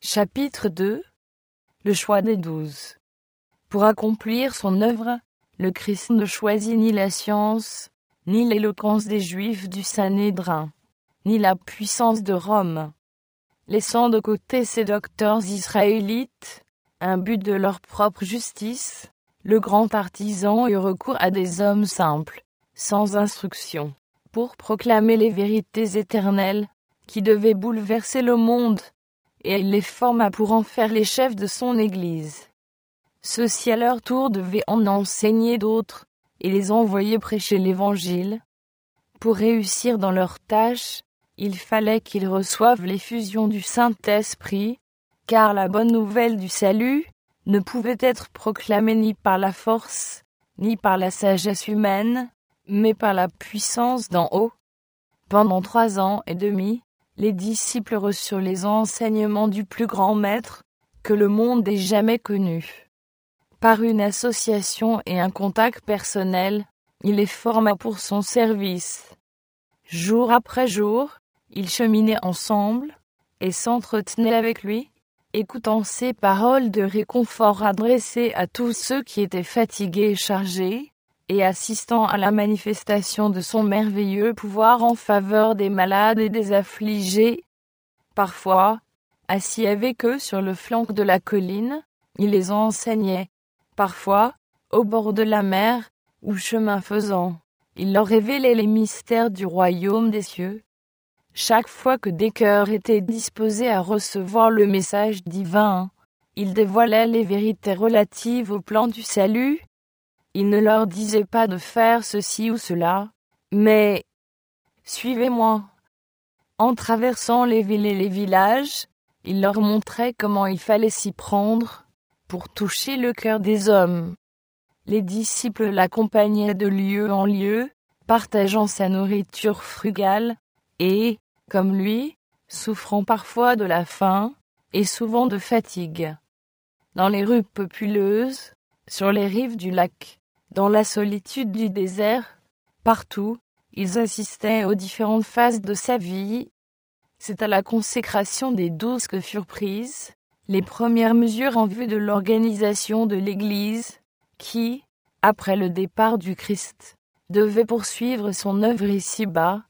Chapitre 2. Le choix des 12. Pour accomplir son œuvre, le Christ ne choisit ni la science, ni l'éloquence des Juifs du Sanhédrin, ni la puissance de Rome. Laissant de côté ces docteurs israélites, imbus de leur propre justice, le grand artisan eut recours à des hommes simples, sans instruction, pour proclamer les vérités éternelles, qui devaient bouleverser le monde, et il les forma pour en faire les chefs de son Église. Ceux-ci à leur tour devaient en enseigner d'autres, et les envoyer prêcher l'Évangile. Pour réussir dans leur tâche, il fallait qu'ils reçoivent l'effusion du Saint-Esprit, car la bonne nouvelle du salut ne pouvait être proclamée ni par la force, ni par la sagesse humaine, mais par la puissance d'en haut. Pendant 3 ans et demi, les disciples reçurent les enseignements du plus grand maître que le monde ait jamais connu. Par une association et un contact personnel, il les forma pour son service. Jour après jour, ils cheminaient ensemble et s'entretenaient avec lui, écoutant ses paroles de réconfort adressées à tous ceux qui étaient fatigués et chargés, et assistant à la manifestation de son merveilleux pouvoir en faveur des malades et des affligés. Parfois, assis avec eux sur le flanc de la colline, il les enseignait. Parfois, au bord de la mer, ou chemin faisant, il leur révélait les mystères du royaume des cieux. Chaque fois que des cœurs étaient disposés à recevoir le message divin, il dévoilait les vérités relatives au plan du salut. Il ne leur disait pas de faire ceci ou cela, mais « Suivez-moi ». En traversant les villes et les villages, il leur montrait comment il fallait s'y prendre pour toucher le cœur des hommes. Les disciples l'accompagnaient de lieu en lieu, partageant sa nourriture frugale, et, comme lui, souffrant parfois de la faim et souvent de fatigue. Dans les rues populeuses, sur les rives du lac, dans la solitude du désert, partout, ils assistaient aux différentes phases de sa vie. C'est à la consécration des 12 que furent prises les premières mesures en vue de l'organisation de l'Église, qui, après le départ du Christ, devait poursuivre son œuvre ici-bas.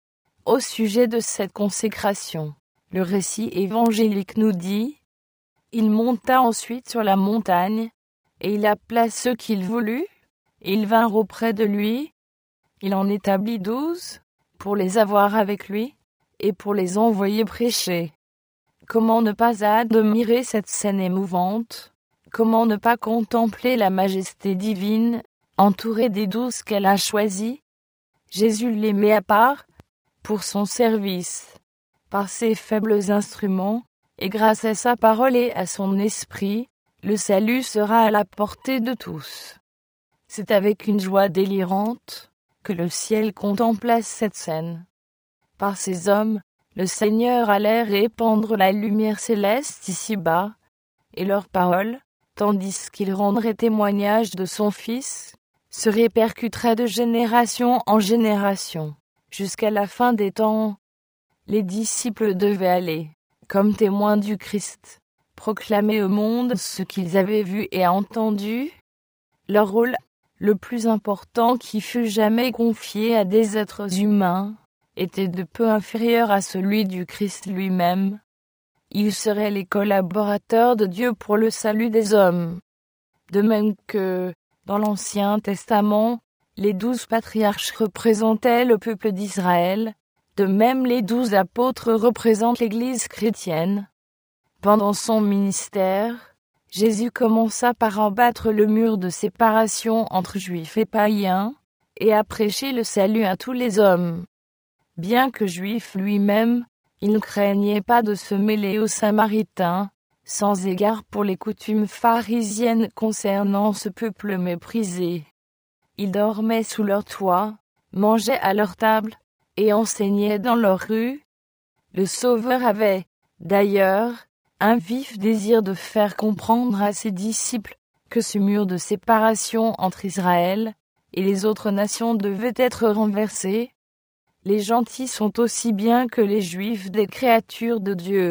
Au sujet de cette consécration, le récit évangélique nous dit « Il monta ensuite sur la montagne, et il appela ceux qu'il voulut, et ils vinrent auprès de lui. Il en établit 12, pour les avoir avec lui, et pour les envoyer prêcher. » Comment ne pas admirer cette scène émouvante? Comment ne pas contempler la majesté divine, entourée des 12 qu'elle a choisis? Jésus les met à part pour son service. Par ses faibles instruments, et grâce à sa parole et à son esprit, le salut sera à la portée de tous. C'est avec une joie délirante que le ciel contempla cette scène. Par ces hommes, le Seigneur allait répandre la lumière céleste ici-bas, et leurs paroles, tandis qu'il rendrait témoignage de son Fils, se répercuteraient de génération en génération, jusqu'à la fin des temps. Les disciples devaient aller, comme témoins du Christ, proclamer au monde ce qu'ils avaient vu et entendu. Leur rôle, le plus important qui fut jamais confié à des êtres humains, était de peu inférieur à celui du Christ lui-même. Ils seraient les collaborateurs de Dieu pour le salut des hommes. De même que, dans l'Ancien Testament, les 12 patriarches représentaient le peuple d'Israël, de même les 12 apôtres représentent l'Église chrétienne. Pendant son ministère, Jésus commença par abattre le mur de séparation entre Juifs et païens, et à prêcher le salut à tous les hommes. Bien que juif lui-même, il ne craignait pas de se mêler aux Samaritains, sans égard pour les coutumes pharisiennes concernant ce peuple méprisé. Il dormait sous leur toit, mangeait à leur table, et enseignait dans leurs rues. Le Sauveur avait, d'ailleurs, un vif désir de faire comprendre à ses disciples que ce mur de séparation entre Israël et les autres nations devait être renversé. Les gentils sont aussi bien que les Juifs des créatures de Dieu,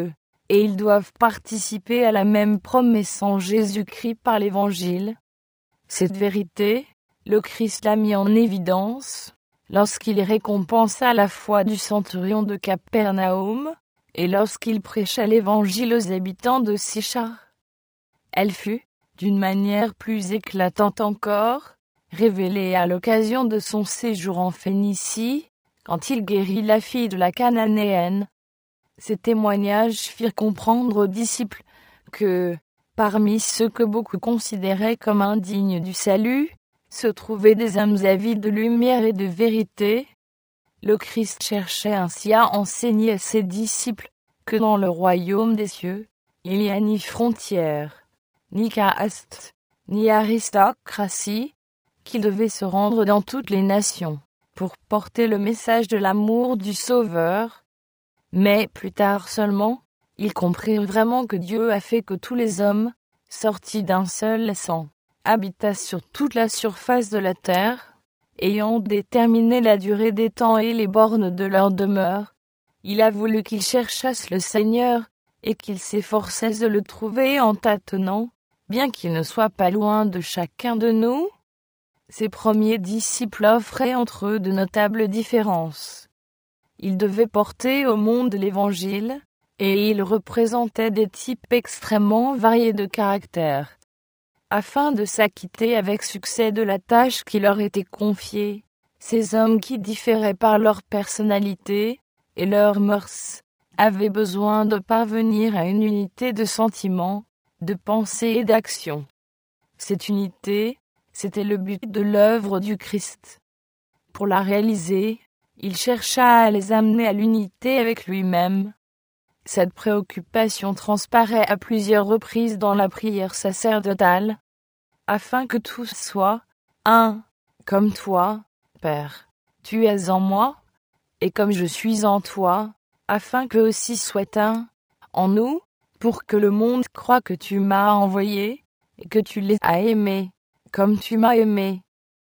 et ils doivent participer à la même promesse en Jésus-Christ par l'Évangile. Cette vérité, le Christ l'a mis en évidence lorsqu'il récompensa la foi du centurion de Capernaum et lorsqu'il prêcha l'Évangile aux habitants de Sychar. Elle fut, d'une manière plus éclatante encore, révélée à l'occasion de son séjour en Phénicie, quand il guérit la fille de la Cananéenne. Ces témoignages firent comprendre aux disciples que, parmi ceux que beaucoup considéraient comme indignes du salut, se trouvaient des âmes avides de lumière et de vérité. Le Christ cherchait ainsi à enseigner à ses disciples que dans le royaume des cieux, il n'y a ni frontières, ni caste, ni aristocratie, qu'il devait se rendre dans toutes les nations pour porter le message de l'amour du Sauveur. Mais plus tard seulement, ils comprirent vraiment que Dieu a fait que tous les hommes, sortis d'un seul sang, habitassent sur toute la surface de la terre, ayant déterminé la durée des temps et les bornes de leur demeure. Il a voulu qu'ils cherchassent le Seigneur, et qu'ils s'efforçassent de le trouver en tâtonnant, bien qu'il ne soit pas loin de chacun de nous. Ces premiers disciples offraient entre eux de notables différences. Ils devaient porter au monde l'Évangile, et ils représentaient des types extrêmement variés de caractère. Afin de s'acquitter avec succès de la tâche qui leur était confiée, ces hommes qui différaient par leur personnalité et leurs mœurs avaient besoin de parvenir à une unité de sentiments, de pensée et d'action. Cette unité, c'était le but de l'œuvre du Christ. Pour la réaliser, il chercha à les amener à l'unité avec lui-même. Cette préoccupation transparaît à plusieurs reprises dans la prière sacerdotale, afin que tous soient un, comme toi, Père, tu es en moi, et comme je suis en toi, afin qu'eux aussi soient un, en nous, pour que le monde croie que tu m'as envoyé, et que tu les as aimés, comme tu m'as aimé.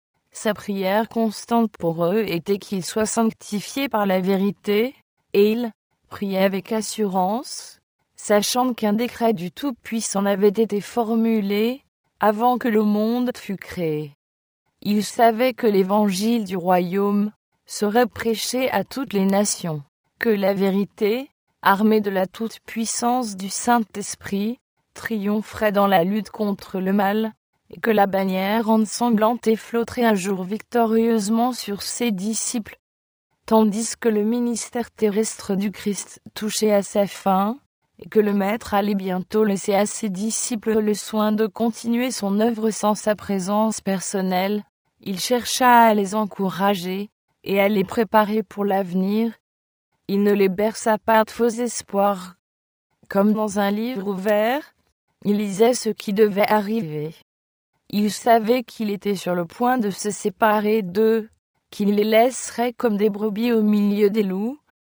Sa prière constante pour eux était qu'ils soient sanctifiés par la vérité, et il priait avec assurance, sachant qu'un décret du Tout-Puissant avait été formulé avant que le monde fût créé. Il savait que l'évangile du royaume serait prêché à toutes les nations, que la vérité, armée de la toute-puissance du Saint-Esprit, triompherait dans la lutte contre le mal, et que la bannière ensanglantée flotterait un jour victorieusement sur ses disciples. Tandis que le ministère terrestre du Christ touchait à sa fin, et que le Maître allait bientôt laisser à ses disciples le soin de continuer son œuvre sans sa présence personnelle, il chercha à les encourager et à les préparer pour l'avenir. Il ne les berça pas de faux espoirs. Comme dans un livre ouvert, il lisait ce qui devait arriver. Il savait qu'il était sur le point de se séparer d'eux, qu'il les laisserait comme des brebis au milieu des loups.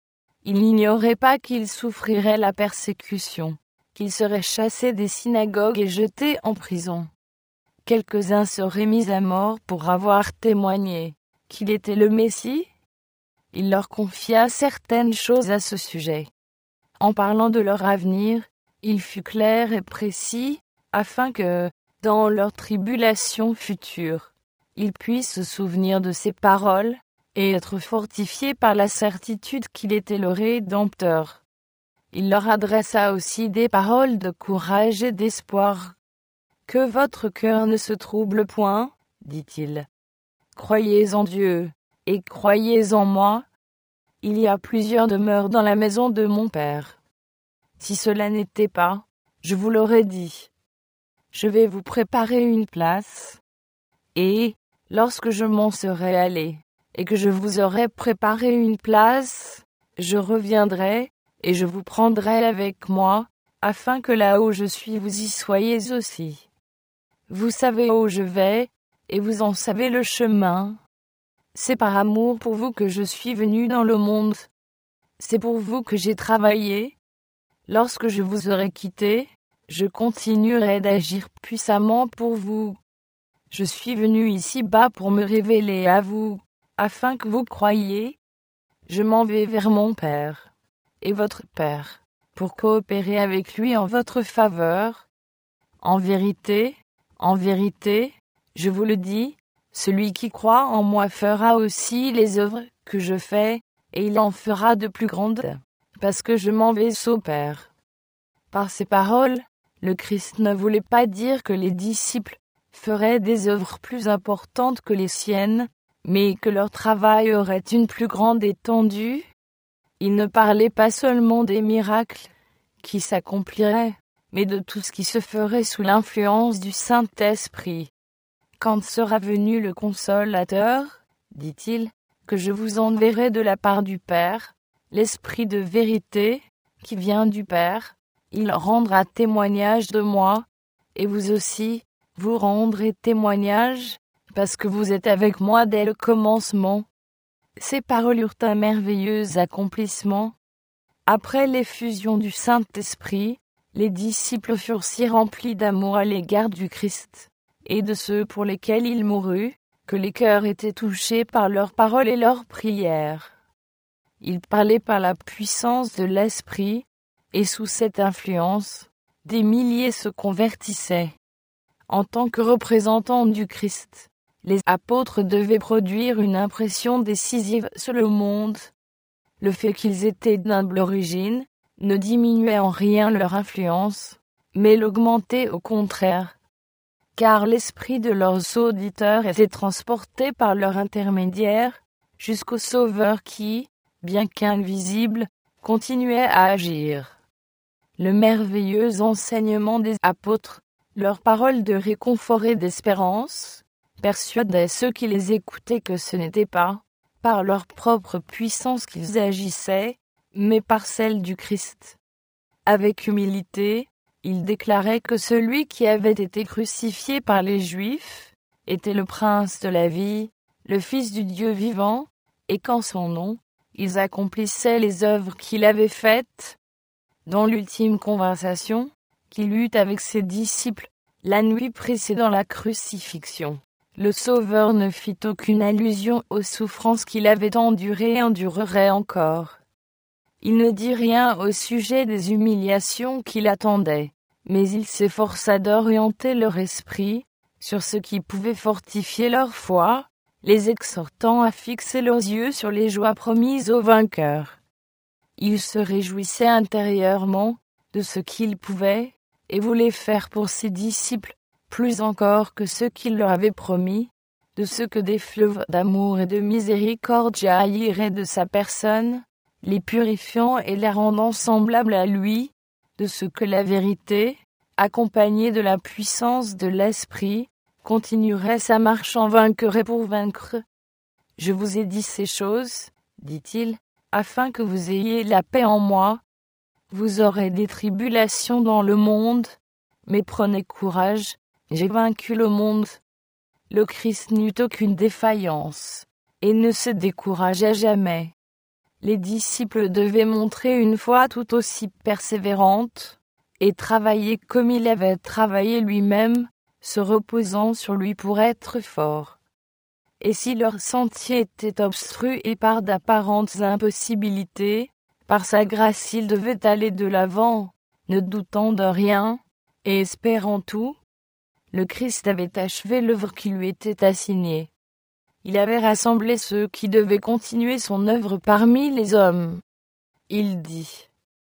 Il n'ignorait pas qu'il souffrirait la persécution, qu'il serait chassé des synagogues et jeté en prison. Quelques-uns seraient mis à mort pour avoir témoigné qu'il était le Messie. Il leur confia certaines choses à ce sujet. En parlant de leur avenir, il fut clair et précis, afin que, dans leur tribulation future, ils puissent se souvenir de ces paroles, et être fortifiés par la certitude qu'il était le Rédempteur. Il leur adressa aussi des paroles de courage et d'espoir. « Que votre cœur ne se trouble point, dit-il. Croyez en Dieu, et croyez en moi. Il y a plusieurs demeures dans la maison de mon Père. Si cela n'était pas, je vous l'aurais dit. Je vais vous préparer une place, et, lorsque je m'en serai allé, et que je vous aurai préparé une place, je reviendrai, et je vous prendrai avec moi, afin que là où je suis vous y soyez aussi. Vous savez où je vais, et vous en savez le chemin. C'est par amour pour vous que je suis venu dans le monde. C'est pour vous que j'ai travaillé. Lorsque je vous aurai quitté, je continuerai d'agir puissamment pour vous. Je suis venu ici-bas pour me révéler à vous, afin que vous croyiez. Je m'en vais vers mon Père, et votre Père, pour coopérer avec lui en votre faveur. En vérité, je vous le dis, celui qui croit en moi fera aussi les œuvres que je fais, et il en fera de plus grandes, parce que je m'en vais au Père. Par ces paroles, le Christ ne voulait pas dire que les disciples feraient des œuvres plus importantes que les siennes, mais que leur travail aurait une plus grande étendue. Il ne parlait pas seulement des miracles qui s'accompliraient, mais de tout ce qui se ferait sous l'influence du Saint-Esprit. Quand sera venu le Consolateur, dit-il, que je vous enverrai de la part du Père, l'Esprit de vérité, qui vient du Père, il rendra témoignage de moi, et vous aussi, vous rendrez témoignage, parce que vous êtes avec moi dès le commencement. Ces paroles eurent un merveilleux accomplissement. Après l'effusion du Saint-Esprit, les disciples furent si remplis d'amour à l'égard du Christ, et de ceux pour lesquels il mourut, que les cœurs étaient touchés par leurs paroles et leurs prières. Il parlait par la puissance de l'Esprit, et sous cette influence, des milliers se convertissaient. En tant que représentants du Christ, les apôtres devaient produire une impression décisive sur le monde. Le fait qu'ils étaient d'humble origine ne diminuait en rien leur influence, mais l'augmentait au contraire. Car l'esprit de leurs auditeurs était transporté par leur intermédiaire jusqu'au Sauveur qui, bien qu'invisible, continuait à agir. Le merveilleux enseignement des apôtres, leurs paroles de réconfort et d'espérance, persuadaient ceux qui les écoutaient que ce n'était pas par leur propre puissance qu'ils agissaient, mais par celle du Christ. Avec humilité, ils déclaraient que celui qui avait été crucifié par les Juifs était le Prince de la vie, le Fils du Dieu vivant, et qu'en son nom, ils accomplissaient les œuvres qu'il avait faites. Dans l'ultime conversation qu'il eut avec ses disciples la nuit précédant la crucifixion, le Sauveur ne fit aucune allusion aux souffrances qu'il avait endurées et endurerait encore. Il ne dit rien au sujet des humiliations qui l'attendaient, mais il s'efforça d'orienter leur esprit sur ce qui pouvait fortifier leur foi, les exhortant à fixer leurs yeux sur les joies promises aux vainqueurs. Il se réjouissait intérieurement de ce qu'il pouvait, et voulait faire pour ses disciples, plus encore que ce qu'il leur avait promis, de ce que des fleuves d'amour et de miséricorde jailliraient de sa personne, les purifiant et les rendant semblables à lui, de ce que la vérité, accompagnée de la puissance de l'Esprit, continuerait sa marche en vainqueur et pour vaincre. Je vous ai dit ces choses, dit-il, afin que vous ayez la paix en moi. Vous aurez des tribulations dans le monde, mais prenez courage, j'ai vaincu le monde. Le Christ n'eut aucune défaillance, et ne se découragea jamais. Les disciples devaient montrer une foi tout aussi persévérante, et travailler comme il avait travaillé lui-même, se reposant sur lui pour être fort. Et si leur sentier était obstrué par d'apparentes impossibilités, par sa grâce ils devaient aller de l'avant, ne doutant de rien, et espérant tout. Le Christ avait achevé l'œuvre qui lui était assignée. Il avait rassemblé ceux qui devaient continuer son œuvre parmi les hommes. Il dit :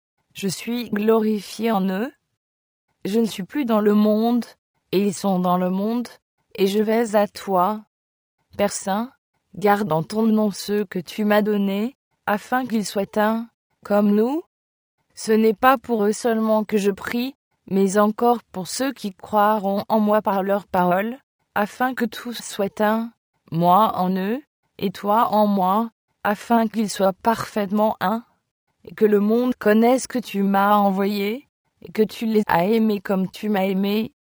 Je suis glorifié en eux. Je ne suis plus dans le monde, et ils sont dans le monde, et je vais à toi. Père Saint, garde en ton nom ceux que tu m'as donnés, afin qu'ils soient un, comme nous. Ce n'est pas pour eux seulement que je prie, mais encore pour ceux qui croiront en moi par leurs paroles, afin que tous soient un, moi en eux, et toi en moi, afin qu'ils soient parfaitement un, et que le monde connaisse que tu m'as envoyé, et que tu les as aimés comme tu m'as aimé.